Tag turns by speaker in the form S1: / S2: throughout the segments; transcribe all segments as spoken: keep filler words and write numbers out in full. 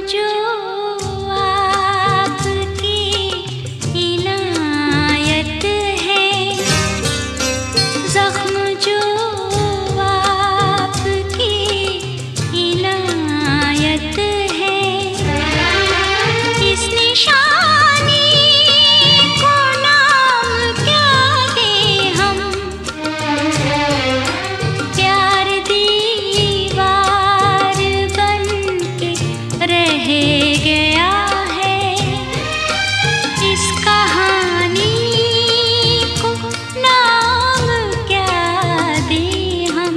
S1: जो आपकी इनायत है, जख्म जो आपकी इनायत है, इस निशानी को नाम क्या दें हम, प्यार दीवार बन के रह गया है, इस कहानी को नाम क्या दें हम।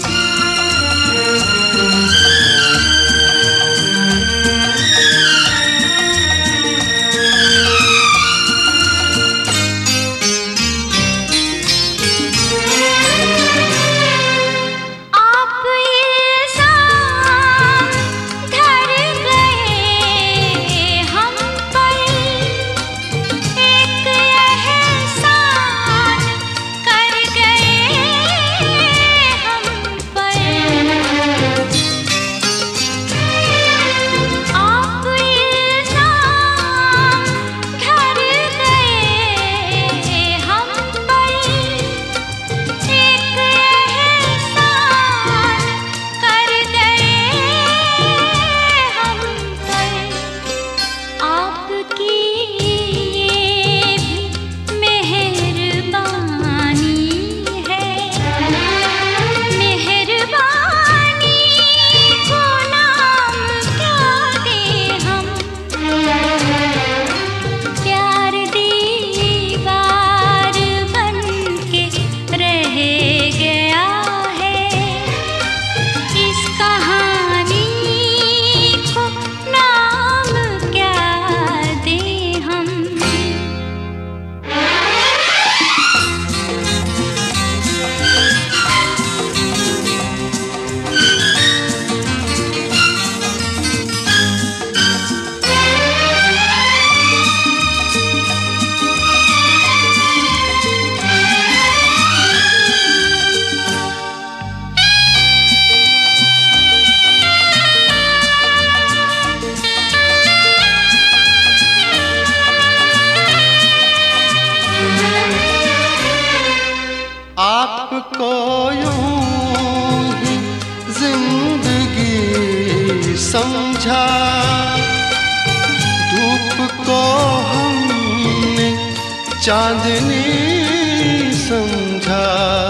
S1: आप इल्ज़ाम धर गए हम पर, एक एहसान कर गए हम पर। आप इल्ज़ाम धर गए हम पर, एक एहसान कर गए हम पर। आपकी ये भी मेहरबानी है, मेहरबानी को नाम क्या दें हम, प्यार दीवार बन के रह गया है, इस कहानी को नाम क्या दें हम।
S2: आपको यूं ही जिंदगी समझा, धूप को हमने चांदनी समझा।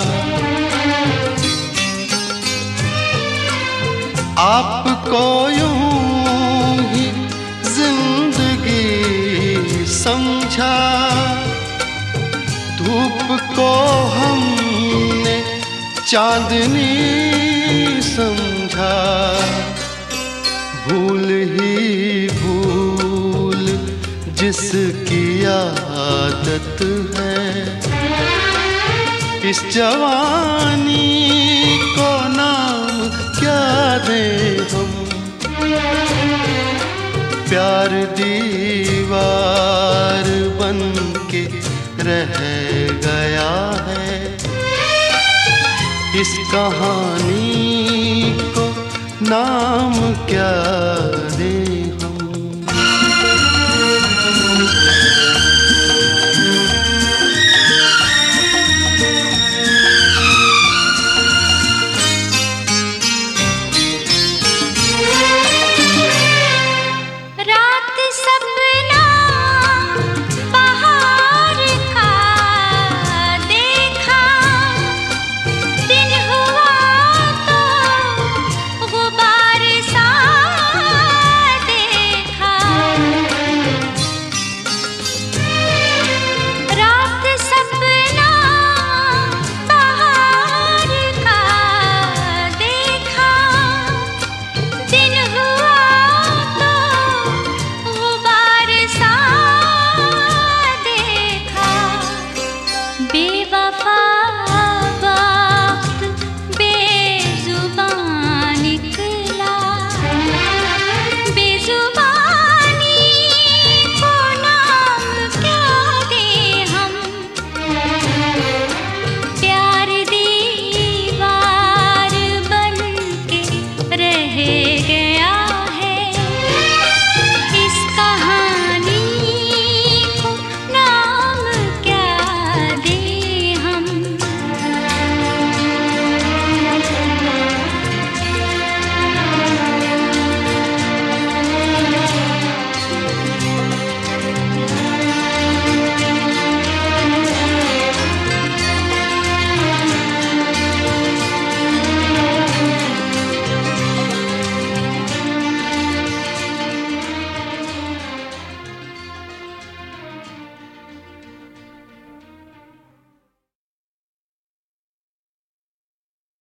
S2: आपको यूं ही जिंदगी समझा, धूप को हमने चांदनी समझा। भूल ही भूल जिसकी आदत है, इस जवानी को नाम क्या दें हम, प्यार दीवार बन के रह गया है, इस कहानी को नाम क्या